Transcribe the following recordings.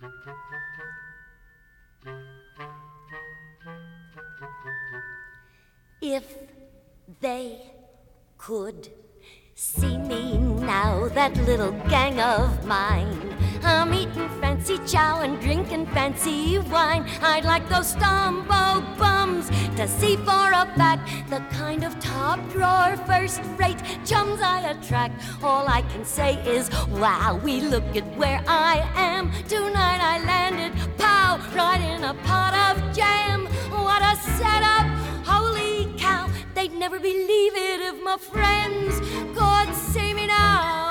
If they could see me now, that little gang of mine, I'm eating fancy chow and drinking fancy wine. I'd like those Stumbo bums to see for a fact the kind of top drawer, first rate chums I attract. All I can say is, wow, we look at where I am. Tonight I landed, pow, right in a pot of jam. What a setup, holy cow. They'd never believe it if my friends could see me now.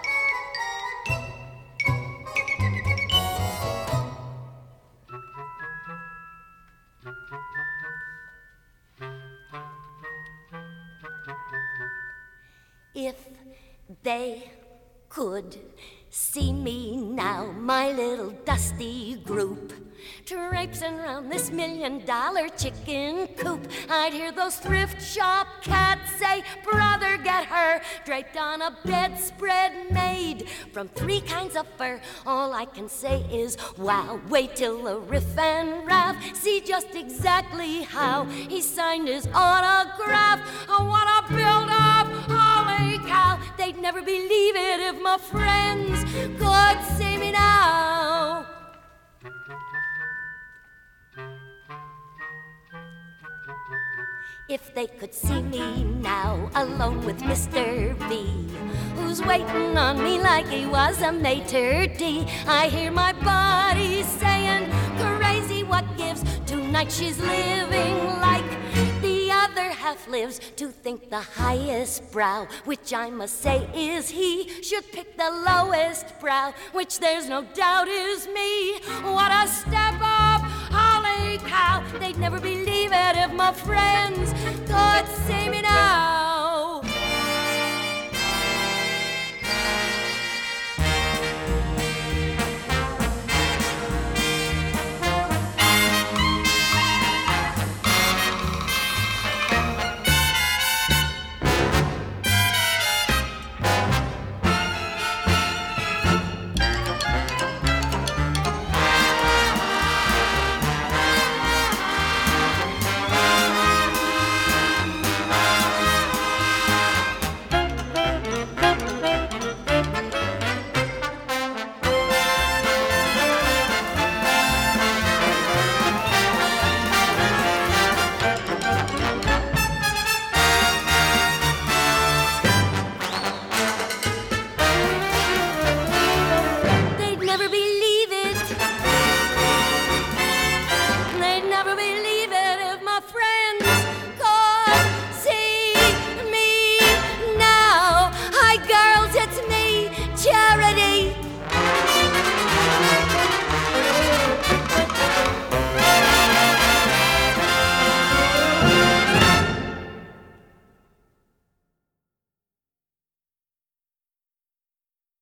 If they could see me now, my little dusty group, traipsing around this $1,000,000 chicken coop, I'd hear those thrift shop cats say, brother, get her, draped on a bedspread made from 3 kinds of fur. All I can say is, wow, wait till the riff and raff see just exactly how he signed his autograph. Oh, what a build-up, holy cow. They'd never believe it if my friends could see me now. If they could see me now, alone with Mr. V, who's waiting on me like he was a maitre d'. I hear my body saying, crazy what gives. Tonight she's living like the other half lives. To think the highest brow, which I must say is he, should pick the lowest brow, which there's no doubt is me. What a step up, holy cow. They'd never believe it if my friends could see me now.